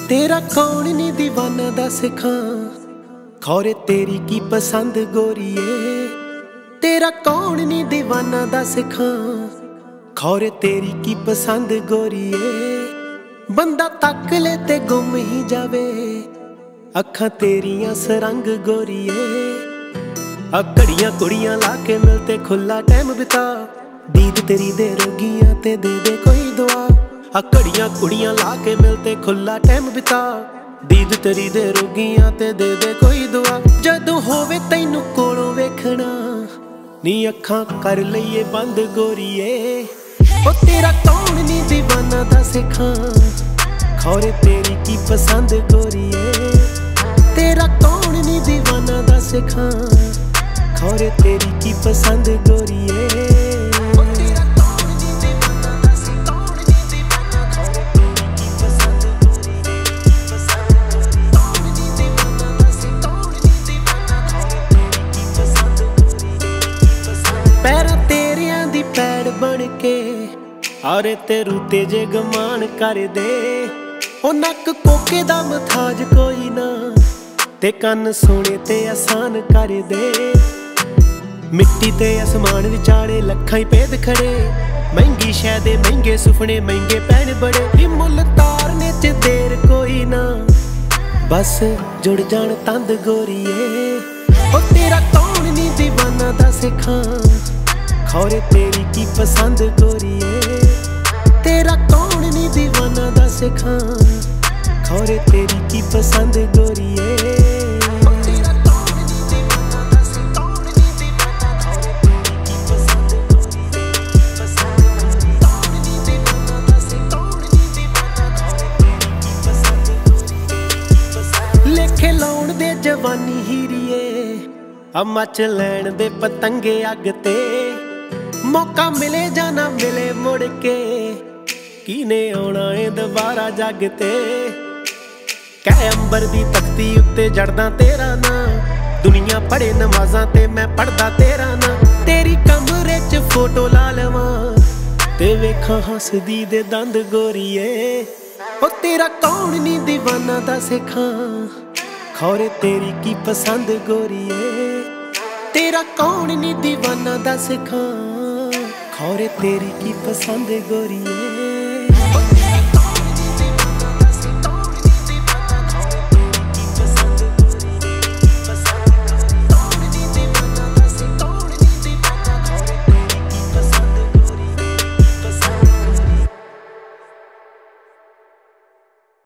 तेरा कौन नी दीवाना दस खां, खौरे तेरी की पसंद गोरीए। तेरा कौन नी दीवाना दस खां, खौरे तेरी की पसंद गोरीए। बंदा तक ले ते गुम ही जावे, अखां तेरियां सरंग गोरीए। घड़ियां कुड़ियां ला के मिलते खुला टाइम बिता, दीद तेरी दे रोगियां ते दे कोई दुआ। घड़ियां कुड़ियां ला के मिलते खुला टाइम बिता, दीद तेरी दे रोगियां ते दे कोई दुआ। जदों होवे तैनू कोलों वेखना, नी अखां कर लईए बंद गोरीए। ओ तेरा कौन नी दीवाना दस खां, खौरे तेरी की पसंद गोरीए। तेरा कौन नी दीवाना दस खां, खौरे तेरी की पसंद गोरीए। पैरां तेरियां दी पैड़ बन के आरे तेरू तेजे गमान कर दे। ओ नक कोके दा मथाज कोई ना, ते कन्न सोने ते आसान कर दे। मिट्टी ते आसमान विचाले लखां ही भेद खड़े, महंगी शै दे महंगे सुपने महंगे पैण बड़े। मुल तारने च देर कोई ना, बस जुड़ जान तंद गोरीए। ओ तेरा कौन नी दीवाना दस खां, खौरे तेरी की पसंद गोरीए। तेरा कौन नी दीवाना दस खां, खौरे तेरी की पसंद गोरीए। लेखे लाउण दे जवानी हीरीए, मच लैण दे पतंगे अग ते। मौका मिले जां ना मिले मुड़ के, कीने आउणा ए दोबारा जग ते। कह अंबर दी तख्ती उत्ते जड़दा तेरा नां, दुनिया पढ़े नमाज़ां ते मैं पढ़दा तेरा नां। तेरी कमरे च फोटो ला लवां, ते वेखां हसदी दे दंद गोरीए। ओ तेरा कौन नी दीवाना दस खां, खौरे तेरी की पसंद गोरीए। तेरा कौन नी दीवाना दस खां, खौरे तेरी की पसंद गोरीए।